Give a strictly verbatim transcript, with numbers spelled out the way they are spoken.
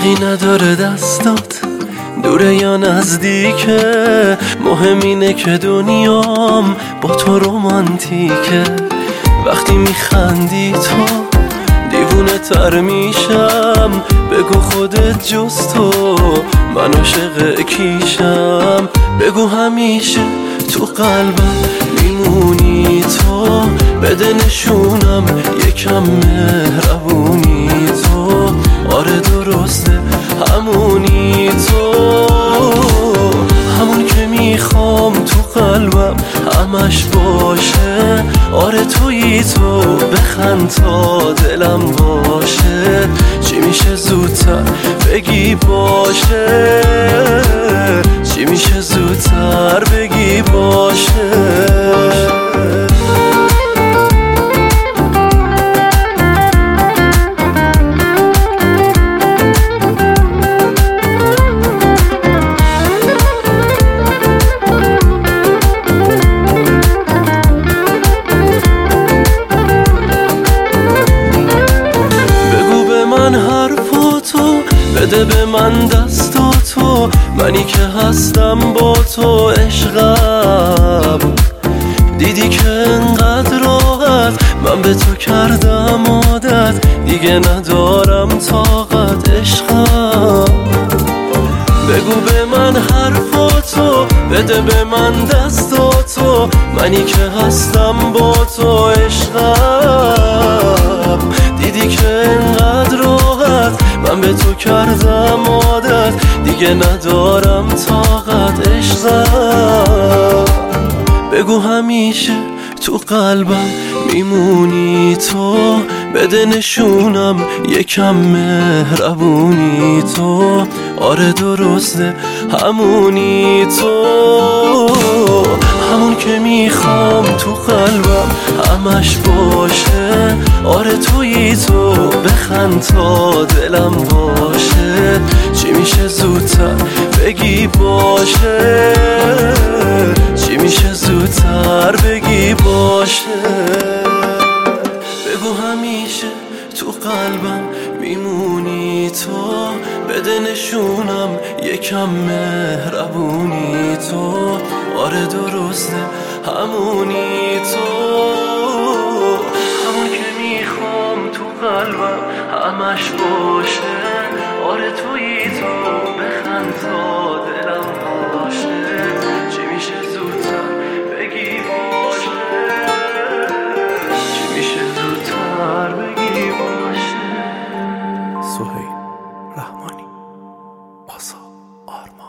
فرقی نداره دستات دوره یا نزدیکه، مهم اینه که دنیام با تو رومانتیکه. وقتی میخندی تو دیوونه تر میشم، بگو خودت جز تو من عاشق کیشم. بگو همیشه تو قلبم میمونی تو، بده نشونم یکم مهربونی تو. آره درسته همونی تو، همون که میخوام تو قلبم همش باشه. آره تویی تو، بخند تا دلم باشه. چی میشه زودتر بگی باشه، چی میشه زودتر بگی باشه. بده به من دستاتو، منی که هستم با تو عشقم. دیدی که انقدر راحت من به تو کردم عادت، دیگه ندارم طاقت عشقم. بگو به من حرفاتو، بده به من دستاتو، منی که هستم با تو عشقم. دیدی که انقدر راحت من به تو کردم عادت، دیگه ندارم طاقت عشقم. بگو همیشه تو قلبم میمونی تو، بده نشونم یکم مهربونی تو. آره درسته همونی تو، همون که میخوام تو قلبم همش باشه. آره تویی تو، بخند تا دلم باشه. چی میشه زودتر بگی باشه، چی میشه زودتر بگی باشه. بگو همیشه تو قلبم میمونی تو، بده نشونم یکم مهربونی تو. آره درسته همونی تو، همون که میخوام تو قلبم همش باشه. آره تویی تو، بخند تا دلم باشه. چی میشه زودتر بگی باشه، چی میشه زودتر بگی باشه. سهیل رحمانی، پاسا آرمان.